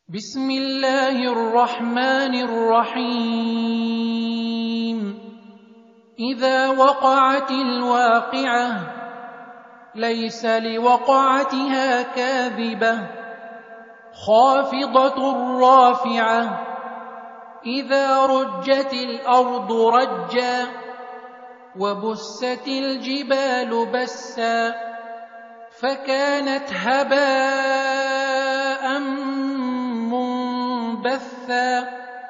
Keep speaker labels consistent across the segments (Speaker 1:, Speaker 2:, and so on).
Speaker 1: بسم الله الرحمن الرحيم إذا وقعت الواقعة ليس لوقعتها كاذبة خافضة رافعة إذا رجت الأرض رجا وبست الجبال بسا فكانت هباء منبثا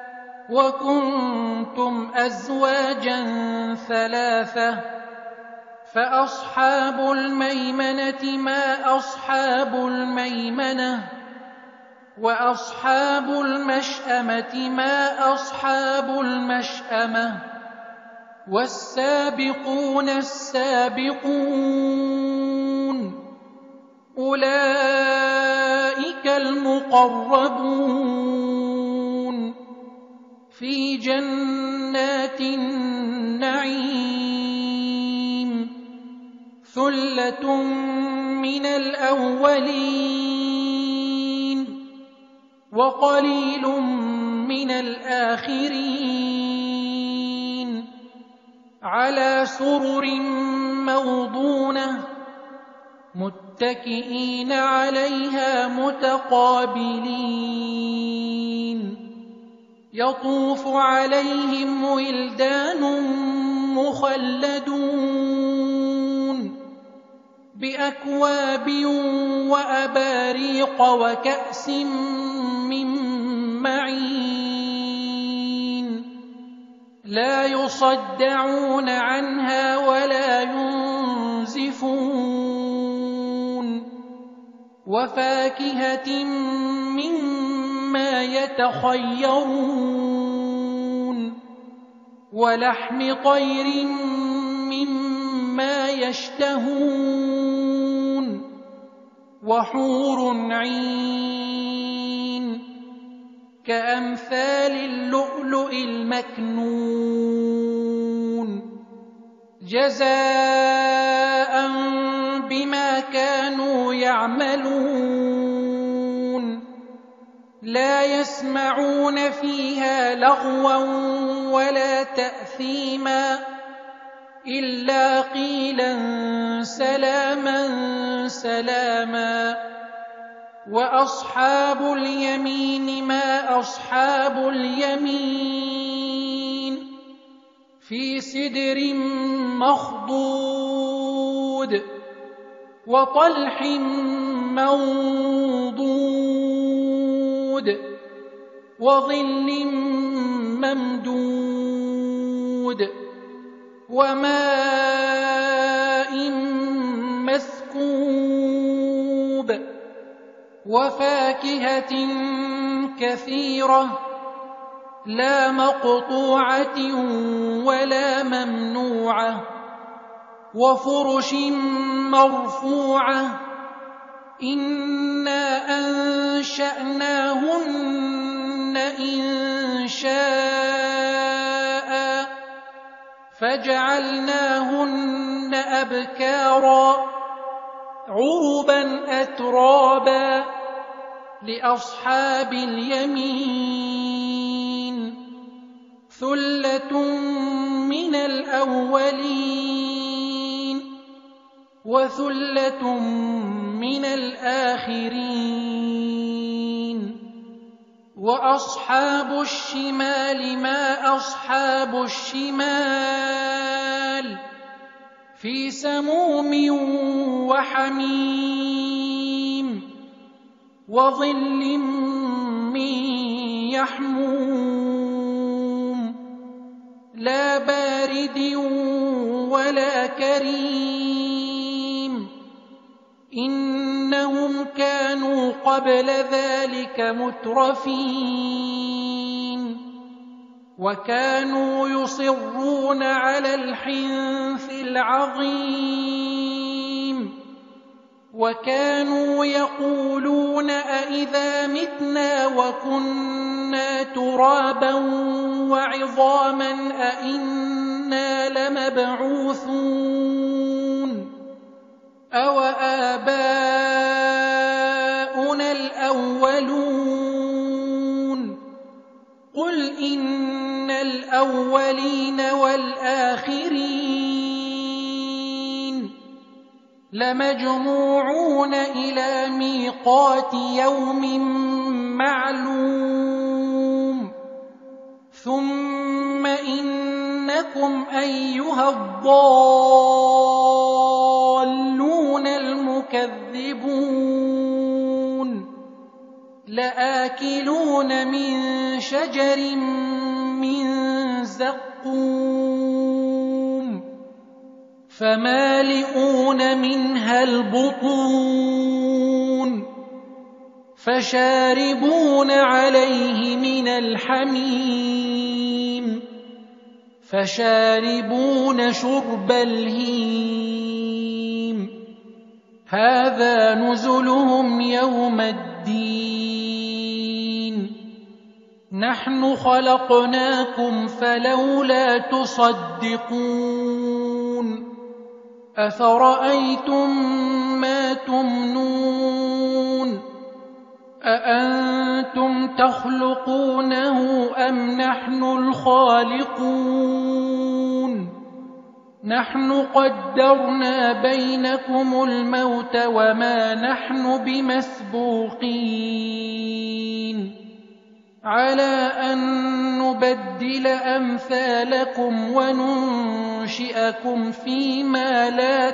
Speaker 1: وكنتم أزواجا ثلاثة فأصحاب الميمنة ما أصحاب الميمنة وأصحاب المشأمة ما أصحاب المشأمة والسابقون السابقون أولئك المقربون في جنات النعيم ثلة من الأولين وقليل من الآخرين على سرر موضونة متكئين عليها متقابلين يطوف عليهم ولدان مخلدون بأكواب وأباريق وكأس من معين لا يصدعون عنها ولا ينزفون وفاكهة مما يتخيرون ولحم طير مما يشتهون وحور عين كأمثال اللؤلؤ المكنون جزاء بما كانوا يعملون لا يسمعون فيها لغوا ولا تأثيما إلا قيلا سلاما سلاما وأصحاب اليمين ما أصحاب اليمين في سدر مخضود وطلح منضود وظل ممدود وماء مسكوب وفاكهة كثيرة لا مقطوعة ولا ممنوعة وفرش مرفوعة إنا أنشأناهن إنشاء فجعلناهن أبكارا عربا أترابا لأصحاب اليمين ثلة من الأولين وثلة من الآخرين وأصحاب الشمال ما أصحاب الشمال في سموم وحميم وظل من يحموم لا بارد ولا كريم إنهم كانوا قبل ذلك مترفين وكانوا يصرون على الحنث العظيم وكانوا يقولون أئذا متنا وكنا ترابا وعظاما أئنا لمبعوثون أَوَآبَاؤُنَا الْأَوَّلُونَ الأولين والآخرين لمجموعون إلى ميقات يوم معلوم ثم إنكم أيها الضالون المكذبون لآكلون من شجر من زقوم فمالئون منها البطون فشاربون عليه من الحميم فشاربون شرب الهيم هذا نزلهم يوم الدين نحن خلقناكم فلولا تصدقون أفرأيتم ما تمنون أأنتم تخلقونه أم نحن الخالقون نحن قدرنا بينكم الموت وما نحن بمسبوقين على أن نبدل أمثالكم وننشئكم فيما لا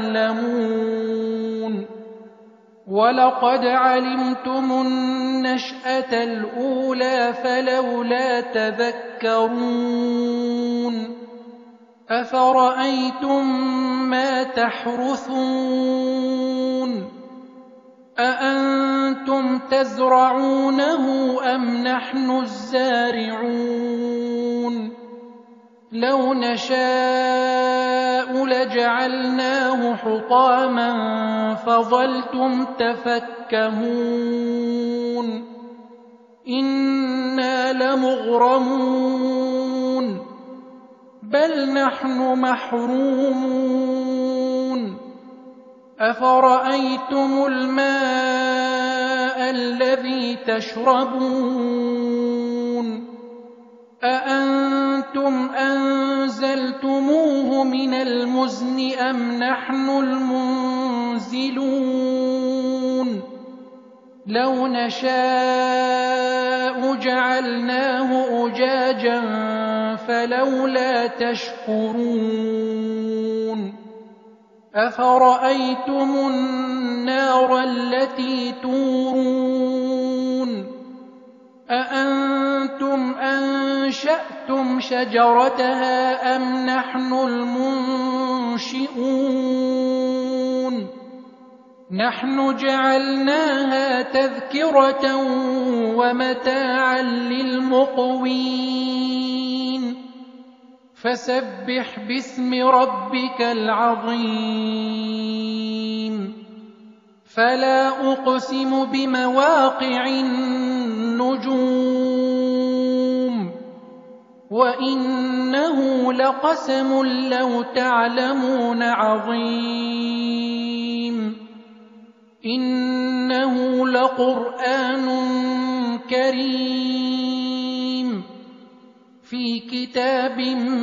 Speaker 1: تعلمون ولقد علمتم النشأة الأولى فلولا تذكرون أفرأيتم ما تحرثون أأنتم تزرعونه أم نحن الزارعون لو نشاء لجعلناه حطاما فظلتم تفكهون إنا لمغرمون بل نحن محرومون أفرأيتم الماء الذي تشربون أأنتم أنزلتموه من المزن أم نحن المنزلون لو نشاء جعلناه أجاجا فلولا تشكرون أفرأيتم النار التي تورون أأنتم أنشأتم شجرتها أم نحن المنشئون نحن جعلناها تذكرة ومتاعا للمقوين فسبح باسم ربك العظيم فلا أقسم بمواقع النجوم وإنه لقسم لو تعلمون عظيم إنه لقرآن كريم في كتاب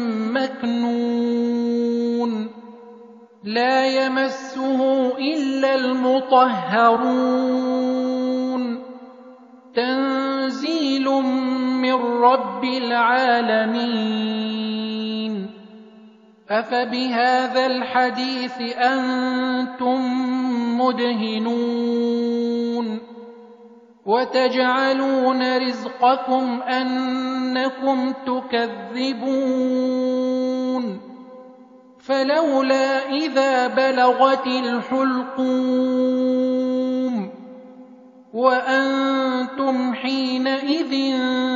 Speaker 1: مكنون لا يمسه إلا المطهرون تنزيل من رب العالمين أفبهذا الحديث أنتم مدهنون وتجعلون رزقكم أنكم تكذبون فلولا إذا بلغت الحلقوم وأنتم حينئذ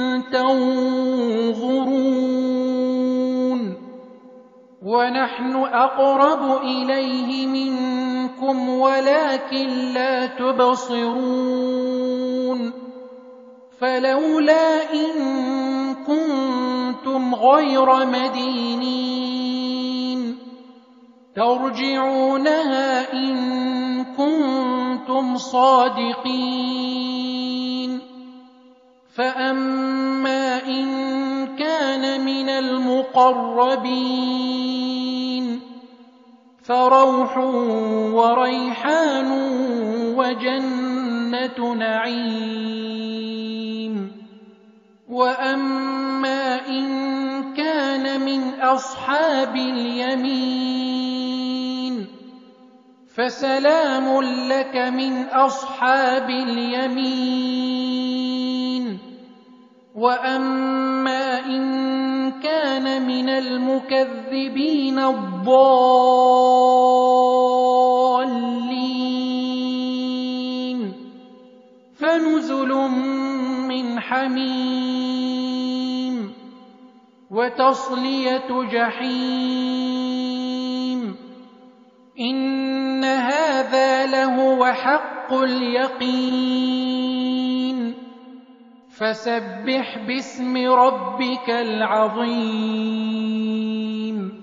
Speaker 1: تنظرون ونحن أقرب إليه منكم ولكن لا تبصرون فلولا إن كنتم غير مدينين ترجعونها إن كنتم صادقين فأما إن كان من المقربين فروح وريحان وجنة نعيم وأما إن كان من أصحاب اليمين فسلام لك من أصحاب اليمين وأما إن كان من المكذبين الضالين فنزل من حميم وتصلية جحيم إن هذا لهو حق اليقين فسبح باسم ربك العظيم